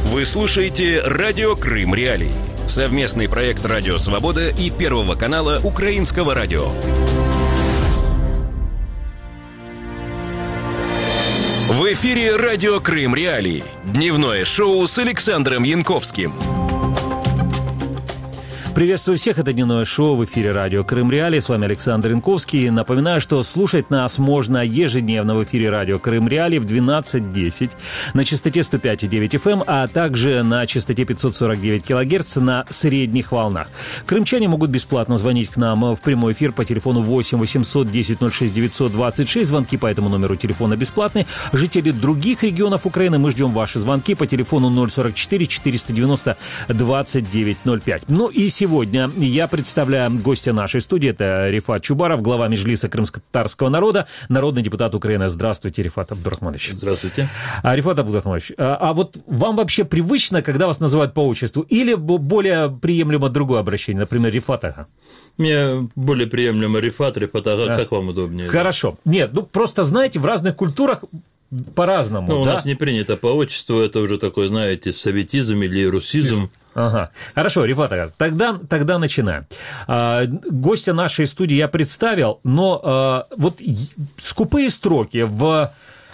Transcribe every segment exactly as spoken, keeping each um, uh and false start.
Вы слушаете «Радио Крым Реалии». Совместный проект «Радио Свобода» и Первого канала Украинского радио. В эфире «Радио Крым Реалии». Дневное шоу с Александром Янковским. Приветствую всех, это дневное шоу в эфире радио Крым Реалии. С вами Александр Янковский. Напоминаю, что слушать нас можно ежедневно в эфире радио Крым Реалии в двенадцать десять на частоте сто пять и девять эф эм, а также на частоте пятьсот сорок девять килогерц на средних волнах. Крымчане могут бесплатно звонить к нам в прямой эфир по телефону восемь восемьсот десять ноль шесть девятьсот двадцать шесть. Звонки по этому номеру телефона бесплатны. Жители других регионов Украины, мы ждем ваши звонки по телефону ноль сорок четыре четыреста девяносто двадцать девять ноль пять. Ну и сегодня Сегодня я представляю гостя нашей студии. Это Рифат Чубаров, глава Меджлиса крымско-татарского народа, народный депутат Украины. Здравствуйте, Рифат Абдурахманович. Здравствуйте. А, Рифат Абдурахманович, а, а вот вам вообще привычно, когда вас называют по отчеству, или более приемлемо другое обращение, например, Рифат Ага? Мне более приемлемо Рифат, Рифат Ага, а. Как вам удобнее? Хорошо. Нет, ну просто, знаете, в разных культурах по-разному. Ну, у да? нас не принято по отчеству, это уже такой, знаете, советизм или русизм. Ага, хорошо, Рифат Ага, тогда, тогда начинаем. А, гостя нашей студии я представил, но а, вот скупые строки в...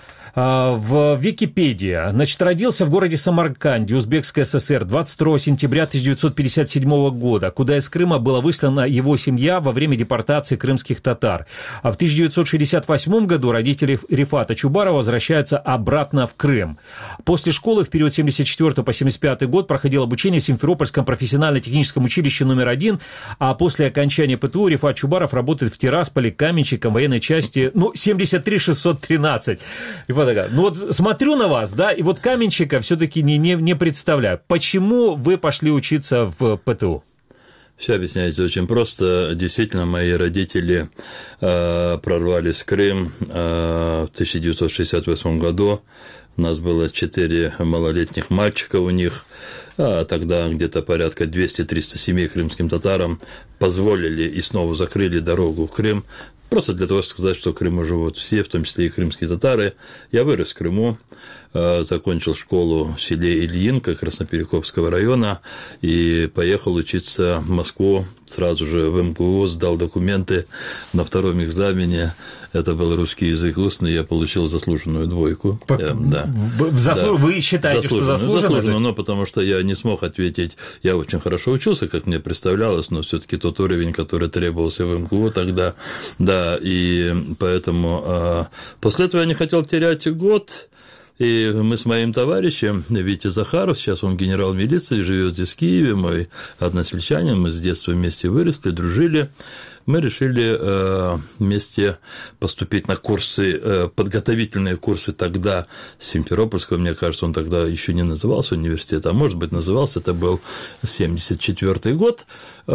В Википедии. Значит, родился в городе Самарканде, Узбекская ССР, двадцать второго сентября тысяча девятьсот пятьдесят седьмого года, куда из Крыма была выслана его семья во время депортации крымских татар. А в тысяча девятьсот шестьдесят восьмом году родители Рифата Чубарова возвращаются обратно в Крым. После школы в период семьдесят четвёртого по семьдесят пятый год проходил обучение в Симферопольском профессионально-техническом училище номер один, а после окончания ПТУ Рифат Чубаров работает в Тирасполе каменщиком военной части, ну, семьдесят три шестьсот тринадцать. Рифат, ну вот смотрю на вас, да, и вот каменщика все-таки не, не, не представляю. Почему вы пошли учиться в ПТУ? Все объясняется очень просто. Действительно, мои родители э, прорвались в Крым э, в тысяча девятьсот шестьдесят восьмом году. У нас было четыре малолетних мальчика у них, а тогда где-то порядка двести-триста семей крымским татарам позволили и снова закрыли дорогу в Крым. Просто для того, чтобы сказать, что в Крыму живут все, в том числе и крымские татары. Я вырос в Крыму, закончил школу в селе Ильинка Красноперекопского района и поехал учиться в Москву. Сразу же в эм гэ у сдал документы на втором экзамене. Это был русский язык устный, я получил заслуженную двойку. По... Я, да. Заслу... да. Вы считаете, заслуженную, что заслуженно? Заслуженную, но потому что я не смог ответить. Я очень хорошо учился, как мне представлялось, но все-таки тот уровень, который требовался в эм гэ у тогда, да, и поэтому а... после этого я не хотел терять год. И мы с моим товарищем Витей Захаров, сейчас он генерал милиции, живет здесь в Киеве, мой односельчанин, мы с детства вместе выросли, дружили. Мы решили вместе поступить на курсы, подготовительные курсы тогда Симферопольского, мне кажется, он тогда еще не назывался университет, а может быть назывался, это был семьдесят четвёртый год,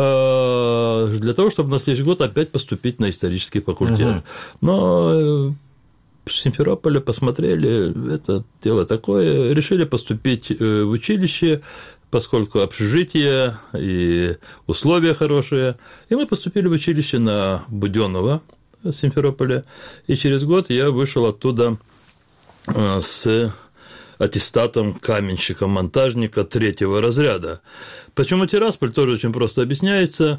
для того, чтобы на следующий год опять поступить на исторический факультет. Угу. Но в Симферополе посмотрели, это дело такое, решили поступить в училище, поскольку общежитие и условия хорошие, и мы поступили в училище на Будённого в Симферополе, и через год я вышел оттуда с аттестатом каменщика-монтажника третьего разряда. Почему Тирасполь, тоже очень просто объясняется.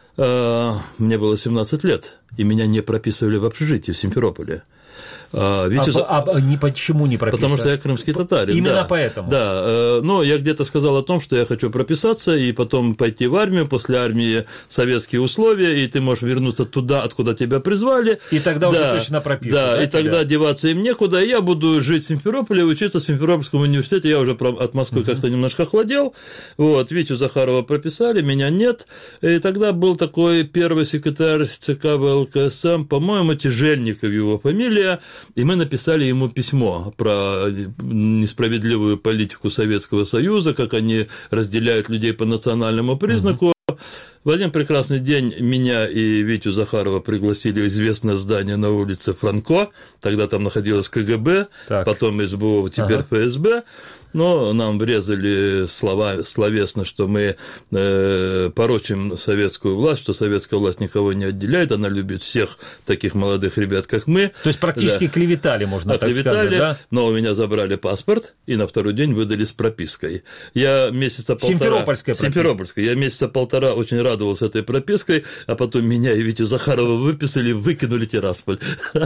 Мне было семнадцать лет, и меня не прописывали в общежитии в Симферополе. А, Витя... а, а не почему не прописали? Потому что я крымский татарин. Именно да. поэтому? Да, но я где-то сказал о том, что я хочу прописаться и потом пойти в армию, после армии советские условия, и ты можешь вернуться туда, откуда тебя призвали. И тогда да, уже точно пропишут. Да, да, и тебя? тогда деваться им некуда, и я буду жить в Симферополе, учиться в Симферопольском университете, я уже от Москвы uh-huh. как-то немножко охладел, вот, Витю Захарова прописали, меня нет, и тогда был такой первый секретарь ЦК вэ эл ка эс эм, по-моему, Тяжельников его фамилия, и мы написали ему письмо про несправедливую политику Советского Союза, как они разделяют людей по национальному признаку. Uh-huh. В один прекрасный день меня и Витю Захарова пригласили в известное здание на улице Франко, тогда там находилось ка гэ бэ, так. потом эс бэ о, теперь ага. эф эс бэ. но нам врезали слова, словесно, что мы э, порочим советскую власть, что советская власть никого не отделяет, она любит всех таких молодых ребят, как мы. То есть практически да. клеветали, можно так сказать, да? Но у меня забрали паспорт и на второй день выдали с пропиской. Я месяца полтора... Симферопольская прописка. Симферопольская. Я месяца полтора очень радовался этой пропиской, а потом меня и Витю Захарова выписали, выкинули Тирасполь.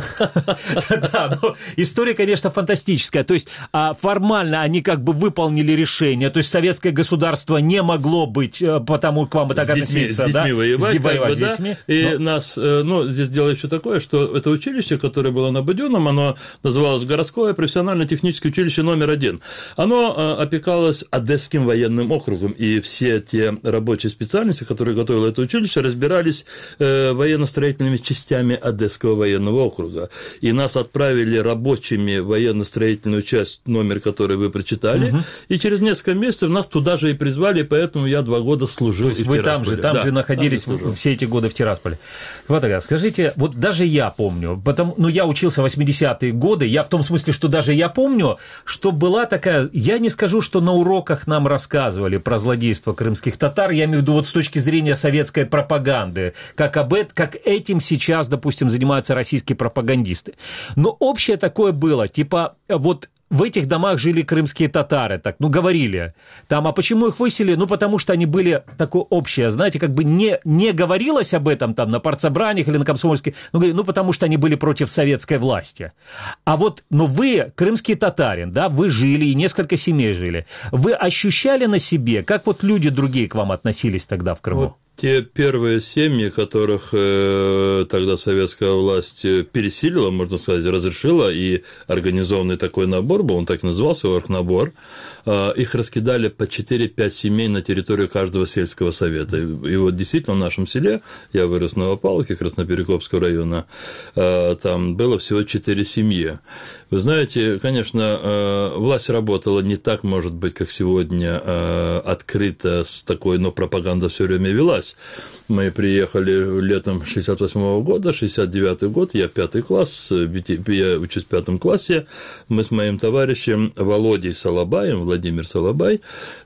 Да, но история, конечно, фантастическая. То есть формально они как бы выполнили решение, то есть советское государство не могло быть, потому к вам так относиться. С детьми воевать, воевать с детьми. И нас, ну, здесь дело еще такое, что это училище, которое было на Буденном, оно называлось городское профессионально-техническое училище номер один. Оно опекалось Одесским военным округом, и все те рабочие специальности, которые готовило это училище, разбирались военно-строительными частями Одесского военного округа. И нас отправили рабочими в военно-строительную часть, номер, который вы прочитали, угу. и через несколько месяцев нас туда же и призвали, поэтому я два года служил. То есть вы там же, там да, же находились там все эти годы в Тирасполе. Вот так, скажите, вот даже я помню, потому, ну, я учился в восьмидесятые годы, я в том смысле, что даже я помню, что была такая, я не скажу, что на уроках нам рассказывали про злодейство крымских татар, я имею в виду вот с точки зрения советской пропаганды, как, об это, как этим сейчас, допустим, занимаются российские пропагандисты. Но общее такое было, типа, вот в этих домах жили крымские татары, так, ну, говорили. Там, а почему их выселили? Ну, потому что они были такое общее, знаете, как бы не, не говорилось об этом там на партсобраниях или на комсомольских, ну, ну, потому что они были против советской власти. А вот, ну, вы, крымский татарин, да, вы жили, и несколько семей жили. Вы ощущали на себе, как вот люди другие к вам относились тогда в Крыму? Вот. Те первые семьи, которых э, тогда советская власть пересилила, можно сказать, разрешила, и организованный такой набор был, он так и назывался, оргнабор, э, их раскидали по четыре-пять семей на территорию каждого сельского совета. И, и вот действительно в нашем селе, я вырос в Новопавловке, Красноперекопского района, э, там было всего четыре семьи. Вы знаете, конечно, э, власть работала не так, может быть, как сегодня, э, открыто, с такой, но пропаганда все время велась. Мы приехали летом шестьдесят восьмого года, шестьдесят девятый год, я пятый класс, я учусь в пятом классе, мы с моим товарищем Володей Солобаем, Владимир Солобай,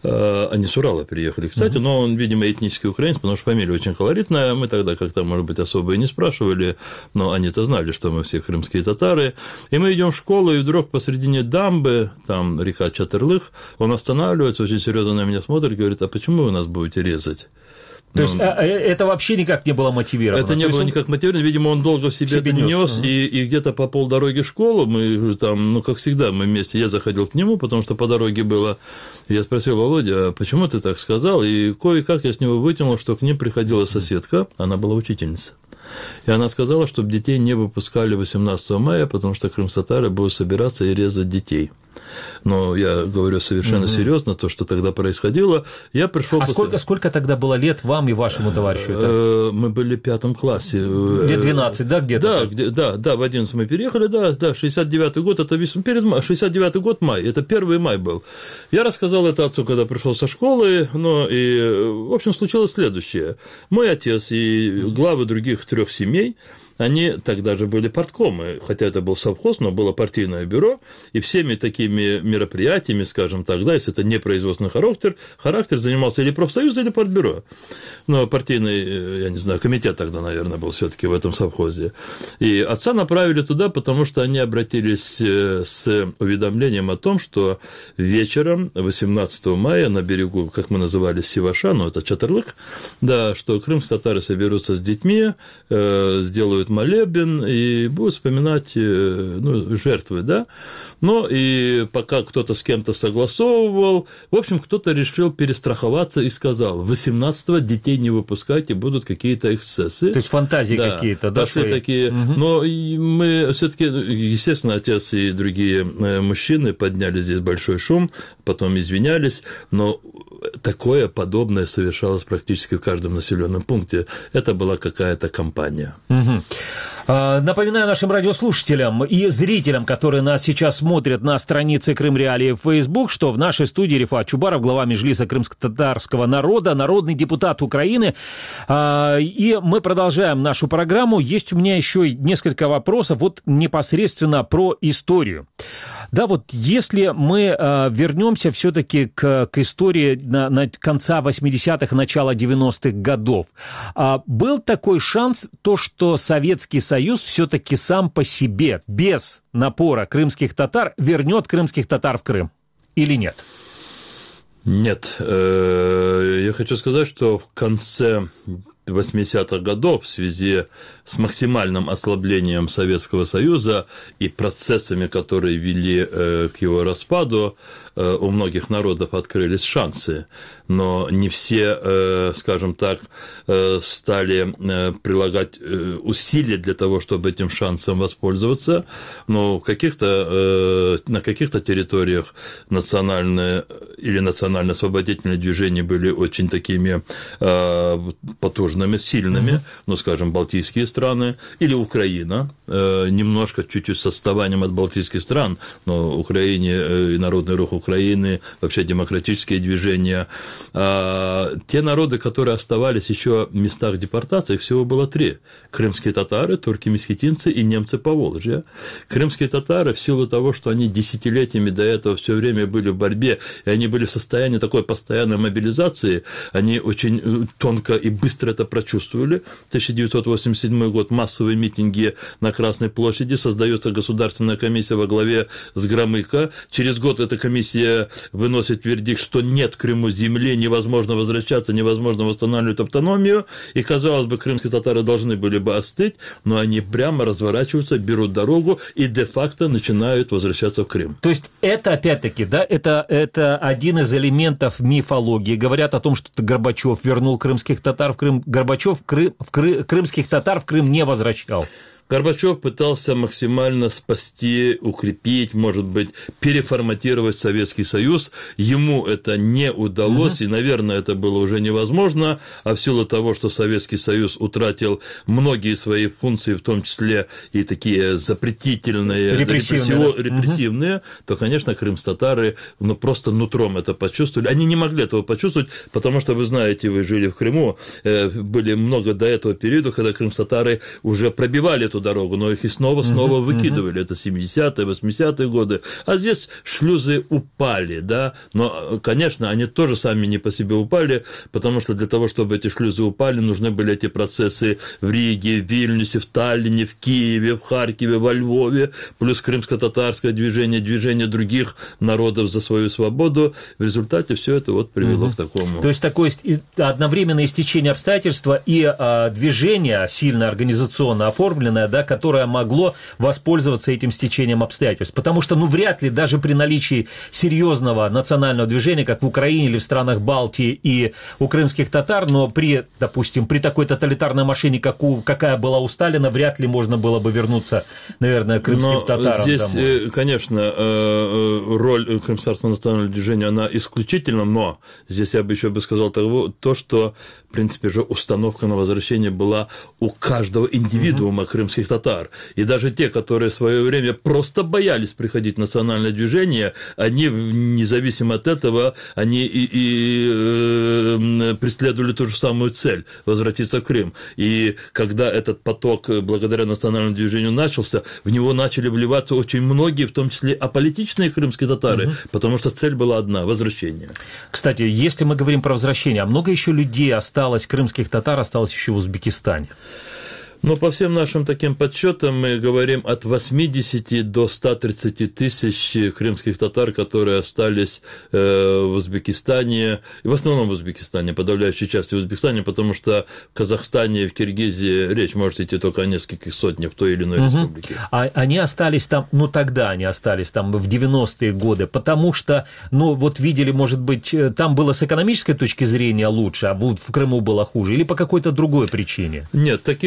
они с Урала приехали, кстати, но он, видимо, этнический украинец, потому что фамилия очень колоритная, мы тогда как-то, может быть, особо и не спрашивали, но они-то знали, что мы все крымские татары, и мы идем в школу, и вдруг посредине дамбы, там река Чатырлых, он останавливается, очень серьезно на меня смотрит, говорит, а почему вы нас будете резать? То есть, а, это вообще никак не было мотивировано? Это не было он... никак мотивировано, видимо, он долго в себе, в себе это нес, угу. и, и где-то по полдороги в школу, мы там, ну, как всегда, мы вместе, я заходил к нему, потому что по дороге было, я спросил, Володя, а почему ты так сказал, и кое-как я с него вытянул, что к ним приходила соседка, она была учительница. И она сказала, чтобы детей не выпускали восемнадцатого мая, потому что крымстатары будут собираться и резать детей. Но я говорю совершенно угу. серьезно, то, что тогда происходило. Я пришел. А после... сколько, сколько тогда было лет вам и вашему товарищу? Это... Мы были в пятом классе. Лет двенадцать, да, где-то? Да, где, да, да, в одиннадцать мы переехали, да, да, шестьдесят девятый год, это перед май, шестьдесят девятый год май, это первый май был. Я рассказал это отцу, когда пришел со школы, но и, в общем, случилось следующее. Мой отец и главы других трех семей, они тогда же были парткомы, хотя это был совхоз, но было партийное бюро, и всеми такими мероприятиями, скажем так, да, если это не производственный характер, характер занимался или профсоюз, или партбюро. Но партийный, я не знаю, комитет тогда, наверное, был все-таки в этом совхозе. И отца направили туда, потому что они обратились с уведомлением о том, что вечером восемнадцатого мая на берегу, как мы называли, Севаша, ну, это Чатырлык, да, что крымские татары соберутся с детьми, сделают молебен и будут вспоминать, ну, жертвы, да, но и пока кто-то с кем-то согласовывал, в общем, кто-то решил перестраховаться и сказал, восемнадцатого детей не выпускайте, будут какие-то эксцессы. То есть фантазии да, какие-то, да? Пошли такие, угу. Но мы все-таки, естественно, отец и другие мужчины подняли здесь большой шум, потом извинялись, но такое подобное совершалось практически в каждом населенном пункте. Это была какая-то кампания. Угу. Напоминаю нашим радиослушателям и зрителям, которые нас сейчас смотрят на странице Крым Реалии в Facebook, что в нашей студии Рифат Чубаров, глава Меджлиса крымско-татарского народа, народный депутат Украины. И мы продолжаем нашу программу. Есть у меня еще несколько вопросов вот непосредственно про историю. Да, вот если мы э, вернемся все-таки к, к истории на, на конца восьмидесятых, начала девяностых годов, э, был такой шанс, то, что Советский Союз все-таки сам по себе, без напора крымских татар, вернет крымских татар в Крым или нет? Нет. Я хочу сказать, что в конце восьмидесятых годов в связи с максимальным ослаблением Советского Союза и процессами, которые вели к его распаду, у многих народов открылись шансы, но не все, скажем так, стали прилагать усилия для того, чтобы этим шансом воспользоваться, но в каких-то, на каких-то территориях национальные или национально-освободительные движения были очень такими потужными, сильными, ну, скажем, балтийские страны или Украина, немножко чуть-чуть с отставанием от балтийских стран, но Украине и Народный рух Украины, вообще демократические движения. Те народы, которые оставались еще в местах депортации, их всего было три. Крымские татары, турки-месхетинцы и немцы Поволжья. Крымские татары в силу того, что они десятилетиями до этого все время были в борьбе, и они были в состоянии такой постоянной мобилизации, они очень тонко и быстро это прочувствовали. тысяча девятьсот восемьдесят седьмой год, массовые митинги на Красной площади, создается государственная комиссия во главе с Громыко. Через год эта комиссия выносит вердикт, что нет в Крыму земли, невозможно возвращаться, невозможно восстанавливать автономию, и, казалось бы, крымские татары должны были бы остыть, но они прямо разворачиваются, берут дорогу и де-факто начинают возвращаться в Крым. То есть это, опять-таки, да, это, это один из элементов мифологии. Говорят о том, что Горбачев вернул крымских татар в Крым. Горбачев Крым, в Кры, крымских татар в Крым не возвращал. Горбачев пытался максимально спасти, укрепить, может быть, переформатировать Советский Союз. Ему это не удалось, uh-huh. и, наверное, это было уже невозможно, а в силу того, что Советский Союз утратил многие свои функции, в том числе и такие запретительные, репрессивные, репрессив... репрессивные uh-huh. то, конечно, крымс-татары ну, просто нутром это почувствовали. Они не могли этого почувствовать, потому что, вы знаете, вы жили в Крыму, были много до этого периода, когда крымс-татары уже пробивали эту дорогу, но их и снова-снова uh-huh, выкидывали. Uh-huh. Это семидесятые, восьмидесятые годы. А здесь шлюзы упали, да, но, конечно, они тоже сами не по себе упали, потому что для того, чтобы эти шлюзы упали, нужны были эти процессы в Риге, в Вильнюсе, в Таллине, в Киеве, в Харькове, во Львове, плюс крымско-татарское движение, движение других народов за свою свободу. В результате все это вот привело uh-huh. к такому. То есть такое одновременное стечение обстоятельств и а, движение сильно организационно оформленное, да, которое могло воспользоваться этим стечением обстоятельств. Потому что, ну, вряд ли даже при наличии серьезного национального движения, как в Украине или в странах Балтии и у крымских татар, но при, допустим, при такой тоталитарной машине, как у, какая была у Сталина, вряд ли можно было бы вернуться, наверное, к крымским но татарам здесь, домой. Конечно, роль Крымско-татарского национального движения, она исключительна, но здесь я бы еще бы сказал того, то, что, в принципе, же установка на возвращение была у каждого индивидуума крымских татар. И даже те, которые в свое время просто боялись приходить в национальное движение, они, независимо от этого, они и, и э, преследовали ту же самую цель – возвратиться в Крым. И когда этот поток, благодаря национальному движению, начался, в него начали вливаться очень многие, в том числе аполитичные крымские татары, угу. потому что цель была одна – возвращение. Кстати, если мы говорим про возвращение, а много еще людей осталось, крымских татар осталось еще в Узбекистане? Но по всем нашим таким подсчетам мы говорим от восьмидесяти до ста тридцати тысяч крымских татар, которые остались в Узбекистане, и в основном в Узбекистане, подавляющей части в Узбекистане, потому что в Казахстане и в Киргизии речь может идти только о нескольких сотнях в той или иной угу. республике. А они остались там, ну тогда они остались там в девяностые годы, потому что, ну вот видели, может быть, там было с экономической точки зрения лучше, а вот в Крыму было хуже, или по какой-то другой причине? Нет, таких... Нет,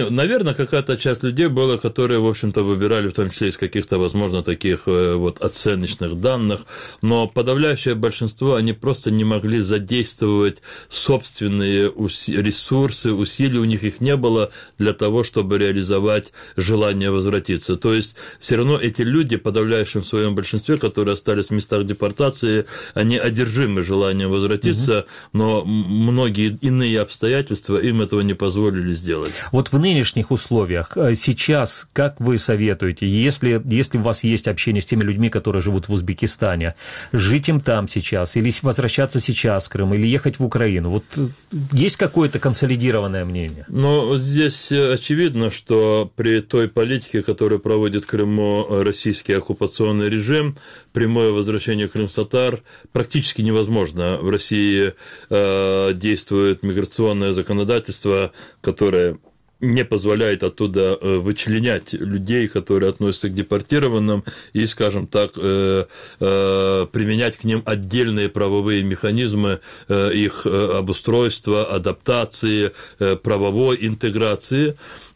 Не, наверное, какая-то часть людей была, которые, в общем-то, выбирали, в том числе из каких-то, возможно, таких вот оценочных данных, но подавляющее большинство, они просто не могли задействовать собственные ресурсы, усилия, у них их не было для того, чтобы реализовать желание возвратиться. То есть, все равно эти люди, подавляющем своем большинстве, которые остались в местах депортации, они одержимы желанием возвратиться, угу. но многие иные обстоятельства им этого не позволили сделать. Вот в нынешних условиях сейчас, как вы советуете, если, если у вас есть общение с теми людьми, которые живут в Узбекистане, жить им там сейчас, или возвращаться сейчас в Крым, или ехать в Украину? Вот есть какое-то консолидированное мнение? Ну, здесь очевидно, что при той политике, которую проводит в Крыму российский оккупационный режим, прямое возвращение крымстатар практически невозможно. В России э, действует миграционное законодательство, которое не позволяет оттуда вычленять людей, которые относятся к депортированным, и, скажем так, применять к ним отдельные правовые механизмы их обустройства, адаптации, правовой интеграции.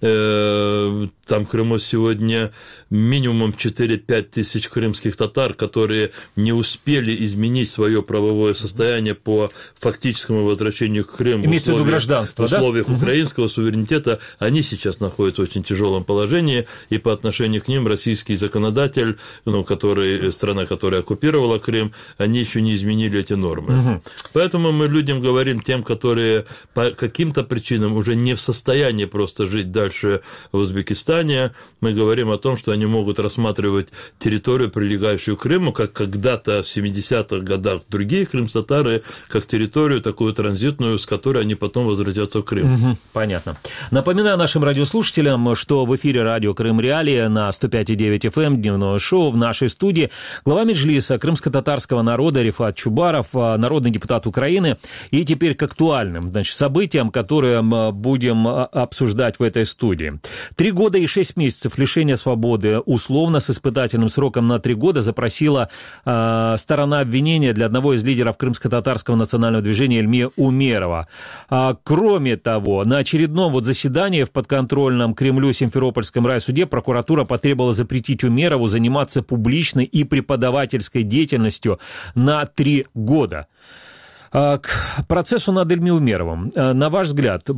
Там в Крыму сегодня минимум четыре-пять тысяч крымских татар, которые не успели изменить свое правовое состояние по фактическому возвращению к Крыму. Имеется в виду гражданство, в условиях да? украинского суверенитета. Они сейчас находятся в очень тяжелом положении, и по отношению к ним российский законодатель, ну, который, страна, которая оккупировала Крым, они еще не изменили эти нормы. Угу. Поэтому мы людям говорим, тем, которые по каким-то причинам уже не в состоянии просто жить дальше в Узбекистане, мы говорим о том, что они могут рассматривать территорию, прилегающую к Крыму, как когда-то в семидесятых годах другие крымстатары, как территорию такую транзитную, с которой они потом возвратятся в Крым. Угу, понятно. Напоминаю нашим радиослушателям, что в эфире радио Крым Реалии на сто пять и девять эф эм дневное шоу в нашей студии глава Меджлиса крымско-татарского народа Рифат Чубаров, народный депутат Украины. И теперь к актуальным, значит, событиям, которые мы будем обсуждать в этой студии. Три года и шесть месяцев лишения свободы условно с испытательным сроком на три года запросила э, сторона обвинения для одного из лидеров крымско-татарского национального движения Эльмира Умерова. А, кроме того, на очередном вот заседании в подконтрольном Кремлю Симферопольском райсуде прокуратура потребовала запретить Умерову заниматься публичной и преподавательской деятельностью на три года. К процессу над Эльмиром Умеровым. На ваш взгляд,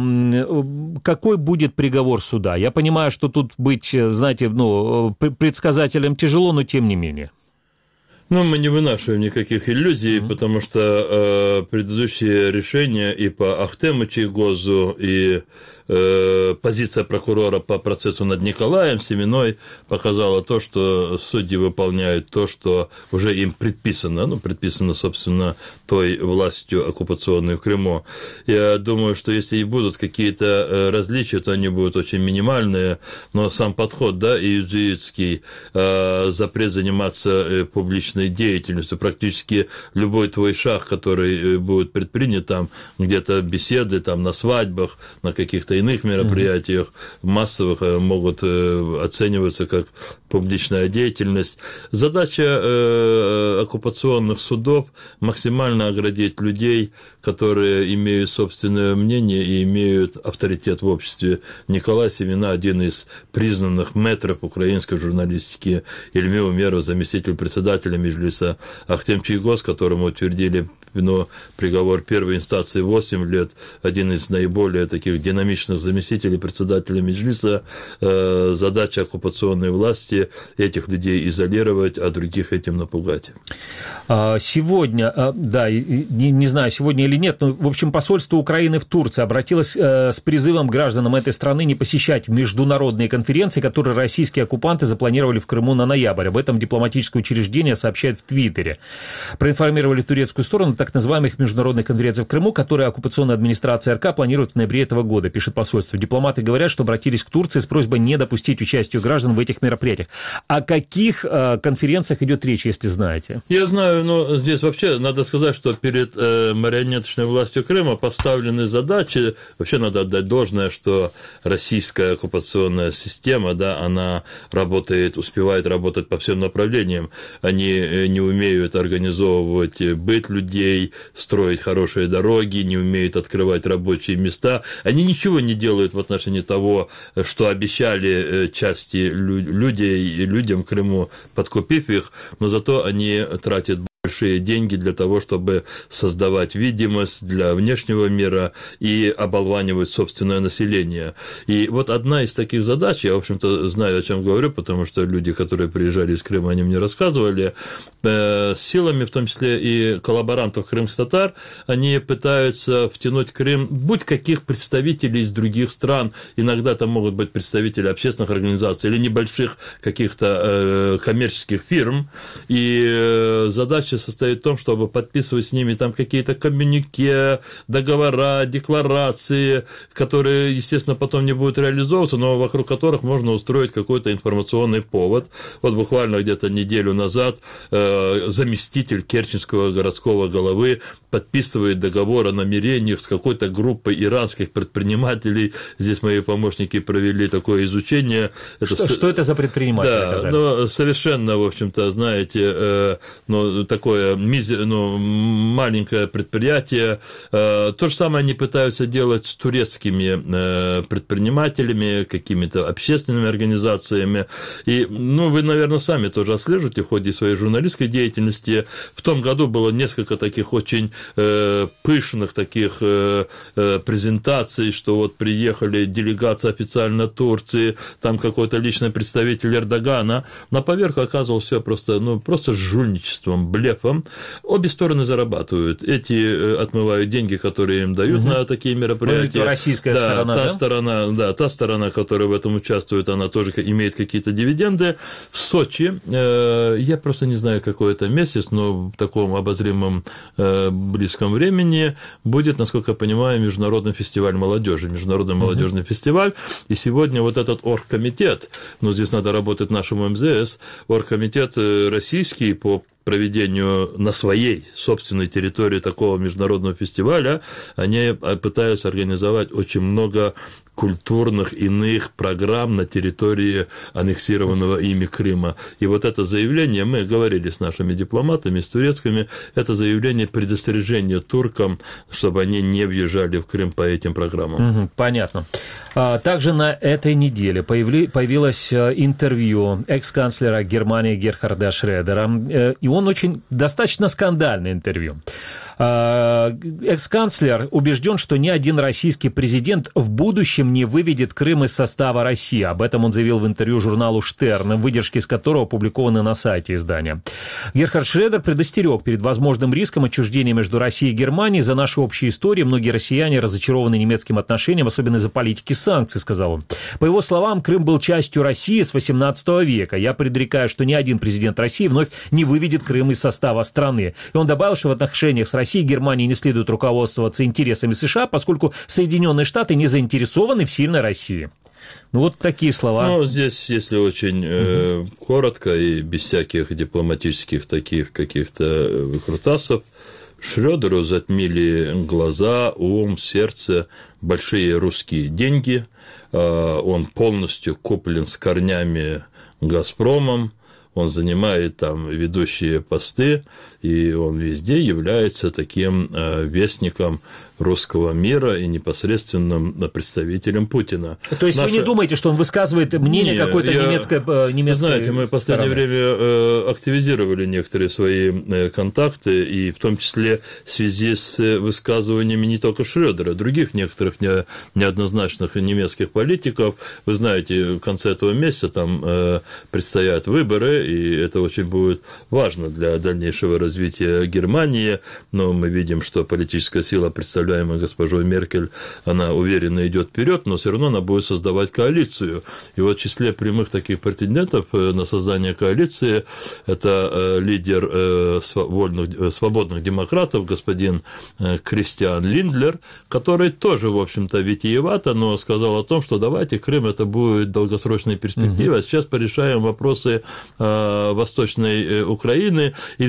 какой будет приговор суда? Я понимаю, что тут быть, знаете, ну, предсказателем тяжело, но тем не менее. Ну, мы не вынашиваем никаких иллюзий, mm-hmm. потому что э, предыдущие решения и по Ахтему Чийгозу, и э, позиция прокурора по процессу над Николаем Семеной показала то, что судьи выполняют то, что уже им предписано, ну, предписано, собственно, той властью оккупационной в Крыму. Я думаю, что если и будут какие-то различия, то они будут очень минимальные, но сам подход, да, иезуитский, э, запрет заниматься публичной деятельностью, практически любой твой шаг, который будет предпринят там, где-то беседы там на свадьбах, на каких-то иных мероприятиях массовых могут оцениваться как публичная деятельность. Задача э, оккупационных судов максимально оградить людей, которые имеют собственное мнение и имеют авторитет в обществе. Николай Семена, один из признанных мэтров украинской журналистики, Эльмир Умеров, заместитель председателя Меджлиса, Ахтем Чийгоз, которому утвердили но приговор первой инстанции восемь лет, один из наиболее таких динамичных заместителей председателя Меджлиса. Задача оккупационной власти этих людей изолировать, а других этим напугать. Сегодня, да, не, не знаю, сегодня или нет, но, в общем, посольство Украины в Турции обратилось с призывом гражданам этой страны не посещать международные конференции, которые российские оккупанты запланировали в Крыму на ноябрь. Об этом дипломатическое учреждение сообщает в Твиттере. Проинформировали турецкую сторону так называемых международных конференций в Крыму, которые оккупационная администрация РК планирует в ноябре этого года, пишет посольство. Дипломаты говорят, что обратились к Турции с просьбой не допустить участия граждан в этих мероприятиях. О каких э, конференциях идет речь, если знаете? Я знаю, но здесь вообще надо сказать, что перед э, марионеточной властью Крыма поставлены задачи. Вообще надо отдать должное, что российская оккупационная система, да, она работает, успевает работать по всем направлениям. Они не умеют организовывать быт людей, людей, строить хорошие дороги, не умеют открывать рабочие места. Они ничего не делают в отношении того, что обещали части людей, людям в Крыму, подкупив их, но зато они тратят большие деньги для того, чтобы создавать видимость для внешнего мира и оболванивать собственное население. И вот одна из таких задач, я, в общем-то, знаю, о чем говорю, потому что люди, которые приезжали из Крыма, они мне рассказывали, э, силами, в том числе и коллаборантов крымских татар, они пытаются втянуть в Крым будь каких представителей из других стран, иногда это могут быть представители общественных организаций или небольших каких-то э, коммерческих фирм, и э, задача состоит в том, чтобы подписывать с ними там какие-то коммюнике, договора, декларации, которые, естественно, потом не будут реализовываться, но вокруг которых можно устроить какой-то информационный повод. Вот буквально где-то неделю назад э, заместитель керченского городского головы подписывает договор о намерениях с какой-то группой иранских предпринимателей. Здесь мои помощники провели такое изучение. Это что, с... что это за предприниматели? Да, ну, совершенно, в общем-то, знаете, э, ну, такое ну, маленькое предприятие. То же самое они пытаются делать с турецкими предпринимателями, какими-то общественными организациями. И, ну, вы, наверное, сами тоже отслеживаете в ходе своей журналистской деятельности. В том году было несколько таких очень пышных таких презентаций, что вот приехали делегация официально Турции, там какой-то личный представитель Эрдогана. На поверку оказывалось все просто, ну, просто жульничеством, блефом. Обе стороны зарабатывают. Эти отмывают деньги, которые им дают угу. на такие мероприятия. Ну, российская да, сторона, та да? сторона, да, та сторона, которая в этом участвует, она тоже имеет какие-то дивиденды. В Сочи, э, я просто не знаю, какой это месяц, но в таком обозримом э, близком времени будет, насколько я понимаю, международный фестиваль молодежи, международный угу. молодежный фестиваль. И сегодня вот этот оргкомитет, ну, здесь надо работать нашему эм зэ эс, оргкомитет российский по проведению на своей собственной территории такого международного фестиваля, они пытаются организовать очень много культурных иных программ на территории аннексированного ими Крыма. И вот это заявление, мы говорили с нашими дипломатами, с турецкими, это заявление предостережения туркам, чтобы они не въезжали в Крым по этим программам. Угу, понятно. Также на этой неделе появилось интервью экс-канцлера Германии Герхарда Шредера, и он очень достаточно скандальное интервью. Экс-канцлер убежден, что ни один российский президент в будущем не выведет Крым из состава России. Об этом он заявил в интервью журналу «Штерн», выдержки из которого опубликованы на сайте издания. Герхард Шредер предостерег перед возможным риском отчуждения между Россией и Германией. За нашу общую историю многие россияне разочарованы немецким отношением, особенно из-за политики санкций, сказал он. По его словам, Крым был частью России с восемнадцатого века. Я предрекаю, что ни один президент России вновь не выведет Крым из состава страны. И он добавил, что в отношениях с Россией и Германии не следует руководствоваться интересами США, поскольку Соединенные Штаты не заинтересованы в сильной России. Ну, вот такие слова. Ну, здесь, если очень э, угу. коротко и без всяких дипломатических таких каких-то выкрутасов, Шрёдеру затмили глаза, ум, сердце, большие русские деньги. Он полностью куплен с корнями «Газпромом». Он занимает там ведущие посты, и он везде является таким вестником русского мира и непосредственным представителем Путина. То есть Наша... вы не думаете, что он высказывает мнение не, какой-то я... немецкой, немецкой Знаете, мы в последнее стороны. время активизировали некоторые свои контакты, и в том числе в связи с высказываниями не только Шрёдера, других некоторых не... неоднозначных немецких политиков. Вы знаете, в конце этого месяца там предстоят выборы, и это очень будет важно для дальнейшего развития Германии, но мы видим, что политическая сила, представляющая госпожой Меркель, она уверенно идет вперед, но все равно она будет создавать коалицию. И вот в числе прямых таких претендентов на создание коалиции это лидер свободных, свободных демократов, господин Кристиан Линдлер, который тоже, в общем-то, витиевато, но сказал о том, что давайте Крым это будет долгосрочной перспективой, угу. а сейчас порешаем вопросы Восточной Украины, и в зависимости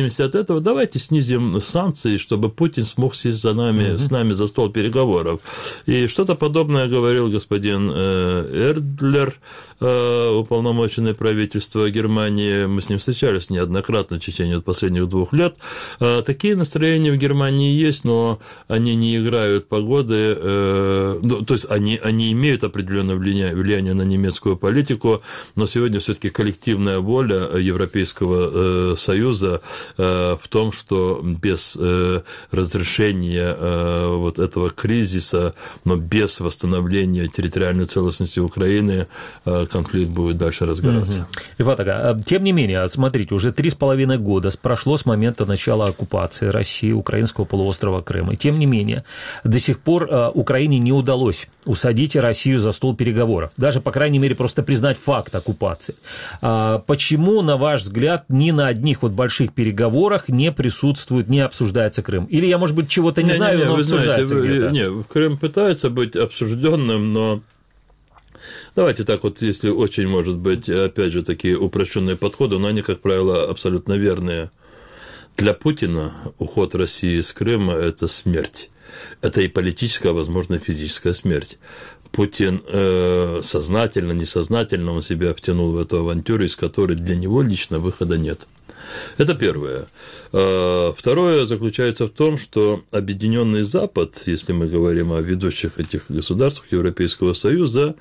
зависимости от этого давайте снизим санкции, чтобы Путин смог сесть за нами, угу. с нами за стол переговоров. И что-то подобное говорил господин Эрдлер, уполномоченный правительства Германии. Мы с ним встречались неоднократно в течение последних двух лет. Такие настроения в Германии есть, но они не играют погоды, то есть они, они имеют определенное влияние, влияние на немецкую политику, но сегодня все-таки коллективная воля Европейского Союза в том, что без разрешения вот этого кризиса, но без восстановления территориальной целостности Украины конфликт будет дальше разгораться. Рифат ага, тем не менее, смотрите, уже три с половиной года прошло с момента начала оккупации России, украинского полуострова Крым. И тем не менее, до сих пор Украине не удалось усадить Россию за стол переговоров. Даже, по крайней мере, просто признать факт оккупации. Почему, на ваш взгляд, ни на одних вот больших переговорах не присутствует, не обсуждается Крым? Или я, может быть, чего-то не, не знаю, не, не, но обсуждается знаете, где-то? Нет, Крым пытается быть обсужденным, но давайте так вот, если очень, может быть, опять же, такие упрощенные подходы, но они, как правило, абсолютно верные. Для Путина уход России из Крыма – это смерть. Это и политическая, а, возможно, физическая смерть. Путин э, сознательно, несознательно он себя втянул в эту авантюру, из которой для него лично выхода нет. Это первое. Второе заключается в том, что Объединенный Запад, если мы говорим о ведущих этих государствах Европейского Союза,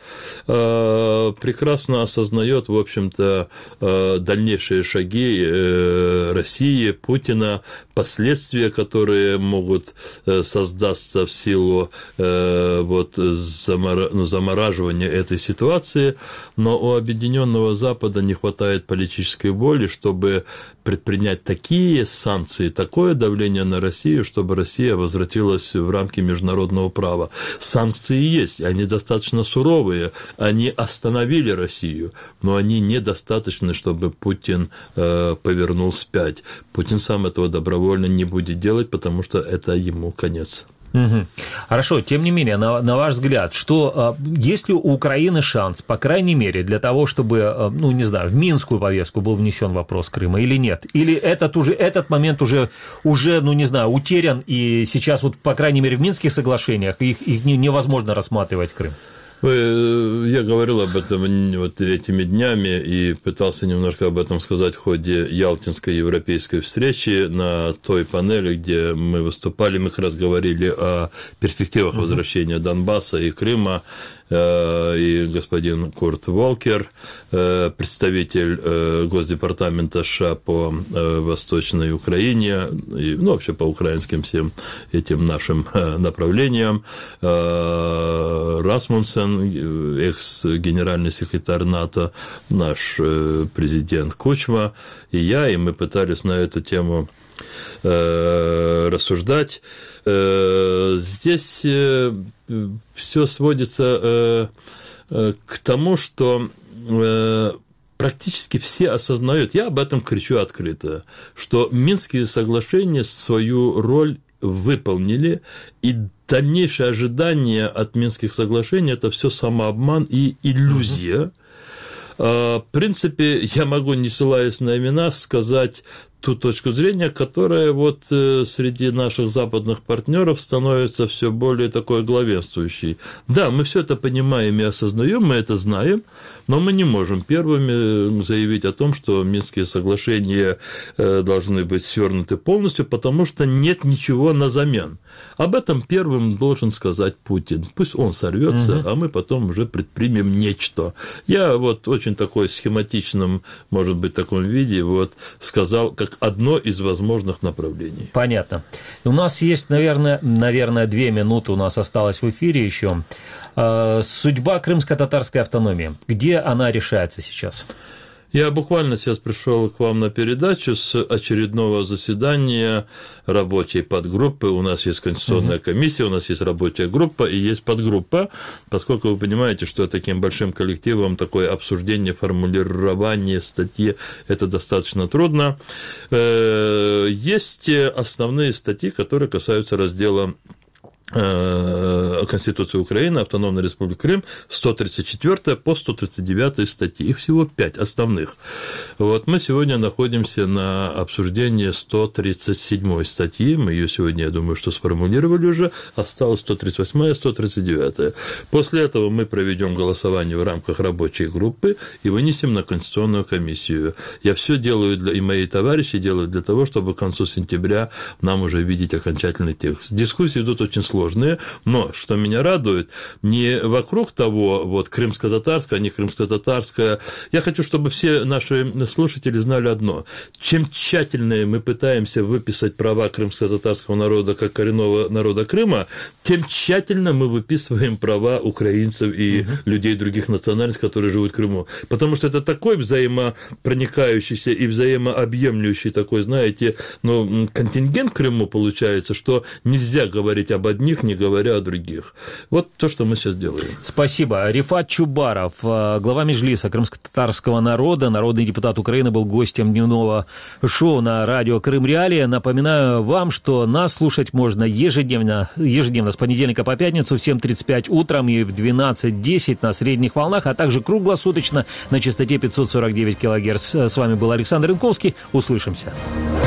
прекрасно осознает, в общем-то, дальнейшие шаги России, Путина, последствия, которые могут создаться в силу вот, замораживания этой ситуации, но у Объединенного Запада не хватает политической воли, чтобы предпринять такие санкции, такое давление на Россию, чтобы Россия возвратилась в рамки международного права. Санкции есть, они достаточно суровые, они остановили Россию, но они недостаточны, чтобы Путин э, повернул вспять. Путин сам этого добровольно не будет делать, потому что это ему конец. Угу. Хорошо, тем не менее, на, на ваш взгляд, что есть ли у Украины шанс, по крайней мере, для того, чтобы, ну, не знаю, в Минскую повестку был внесен вопрос Крыма или нет? Или этот, уже, этот момент уже, уже, ну, не знаю, утерян, и сейчас, вот, по крайней мере, в Минских соглашениях их, их невозможно рассматривать Крым? Я говорил об этом вот этими днями и пытался немножко об этом сказать в ходе Ялтинской европейской встречи на той панели, где мы выступали, мы как раз говорили о перспективах возвращения Донбасса и Крыма, и господин Курт Волкер, представитель Госдепартамента США по Восточной Украине, и, ну, вообще по украинским всем этим нашим направлениям, Расмунсен, экс-генеральный секретарь НАТО, наш президент Кучма и я, и мы пытались на эту тему рассуждать. Здесь все сводится к тому, что практически все осознают, я об этом кричу открыто, что Минские соглашения свою роль выполнили, и дальнейшее ожидание от Минских соглашений – это все самообман и иллюзия. В принципе, я могу, не ссылаясь на имена, сказать ту точку зрения, которая вот среди наших западных партнеров становится все более такой главенствующей. Да, мы все это понимаем и осознаем, мы это знаем, но мы не можем первыми заявить о том, что Минские соглашения должны быть свернуты полностью, потому что нет ничего на замен. Об этом первым должен сказать Путин. Пусть он сорвется, угу. а мы потом уже предпримем нечто. Я вот очень такой схематичном, может быть, таком виде вот сказал, как одно из возможных направлений. Понятно. У нас есть, наверное, наверное, две минуты у нас осталось в эфире еще. Судьба крымско-татарской автономии. Где она решается сейчас? Я буквально сейчас пришел к вам на передачу с очередного заседания рабочей подгруппы. У нас есть конституционная комиссия, у нас есть рабочая группа и есть подгруппа, поскольку вы понимаете, что таким большим коллективом такое обсуждение, формулирование статьи – это достаточно трудно. Есть основные статьи, которые касаются раздела Конституции Украины, Автономной Республики Крым, сто тридцать четвёртая по сто тридцать девятая статьи. Их всего пять основных. Вот мы сегодня находимся на обсуждении сто тридцать седьмой статьи. Мы ее сегодня, я думаю, что сформулировали уже. Осталось сто тридцать восьмая, сто тридцать девятая. После этого мы проведем голосование в рамках рабочей группы и вынесем на Конституционную комиссию. Я все делаю, для, и мои товарищи делают для того, чтобы к концу сентября нам уже видеть окончательный текст. Дискуссии идут очень сложные. Сложные, но, что меня радует, не вокруг того, вот, крымско-татарская, не крымско-татарская. Я хочу, чтобы все наши слушатели знали одно. Чем тщательнее мы пытаемся выписать права крымско-татарского народа как коренного народа Крыма, тем тщательно мы выписываем права украинцев и угу. людей других национальностей, которые живут в Крыму. Потому что это такой взаимопроникающийся и взаимообъемлющий такой, знаете, ну, контингент в Крыму получается, что нельзя говорить об одних, не говоря о других. Вот то, что мы сейчас делаем. Спасибо. Рифат Чубаров, глава Меджлиса крымско-татарского народа, народный депутат Украины, был гостем дневного шоу на радио Крым Реалии. Напоминаю вам, что нас слушать можно ежедневно, ежедневно с понедельника по пятницу в семь тридцать пять утром и в двенадцать десять на средних волнах, а также круглосуточно на частоте пятьсот сорок девять килогерц. С вами был Александр Янковский. Услышимся.